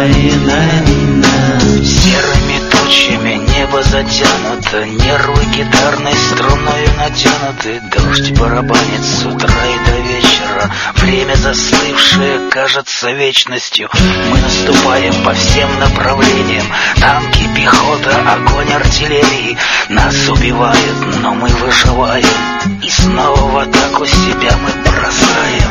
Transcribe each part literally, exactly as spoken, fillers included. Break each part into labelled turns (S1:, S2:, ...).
S1: Серыми тучами небо затянуто, нервы гитарной струною натянуты. Дождь барабанит с утра и до вечера, время застывшее кажется вечностью. Мы наступаем по всем направлениям, танки, пехота, огонь артиллерии. Нас убивают, но мы выживаем, и снова в атаку себя мы бросаем.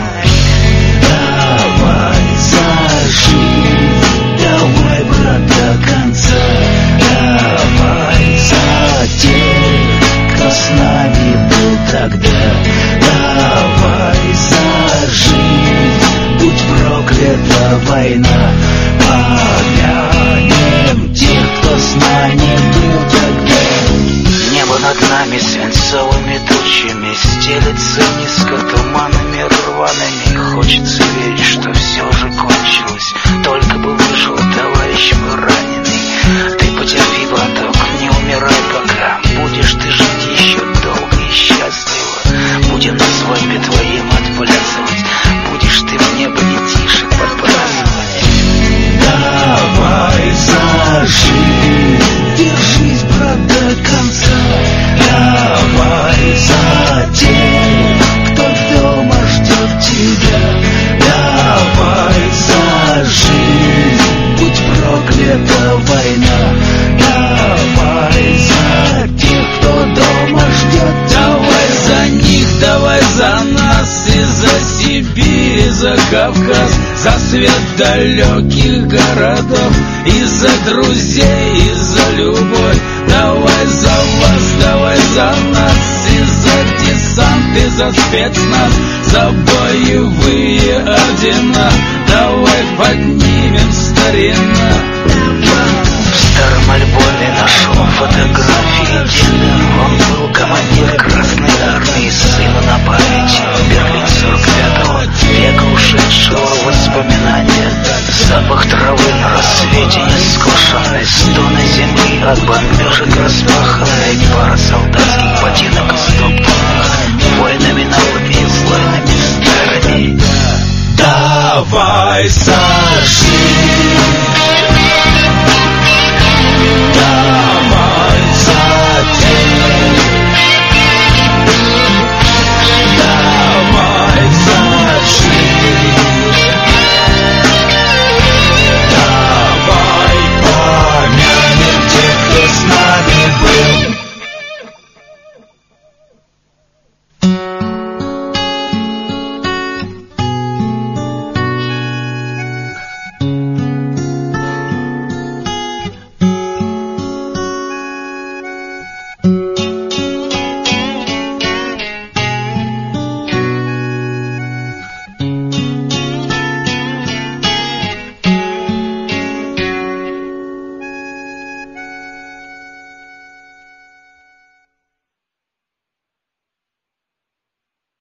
S2: Давай зажги, давай, брат, до конца. Давай за тех, кто с нами был тогда. Давай зажги, будь проклята война. Помянем тех, кто с нами был тогда.
S1: Небо над нами свинцовыми тучами стелется низко туманами рваными. Хочется верить, что все же кончилось, только бы выжил товарищ мой раненый. Ты потерпи, браток, не умирай пока, будешь ты жить еще долго и счастливо. Будем на свадьбе твоим отплясывать, будешь ты в небо детишек подбрасывать.
S2: Давай зажги, держись, брат, до конца. Давай за тех, кто дома ждет тебя. Давай зажги, будь проклята война. Давай за тех, кто дома ждет. Давай за них, давай за нас, и за Сибирь, и за Кавказ, за свет далеких городов, и за друзей, и за любовь. Давай за вас, давай за нас, и за десант, и за спецназ, за боевые ордена. Давай поднимем старина.
S1: В старом альбоме нашел фотографии деда. Он был командир Красной Армии, сыну на память. Берлин сорок пятого, века ушедшего воспоминания. Запах травы на рассвете нескошенной, стоны земли от бомбежек распаханной, пара солдатских ботинок истоптанных войнами новыми, войнами старыми.
S2: Давай за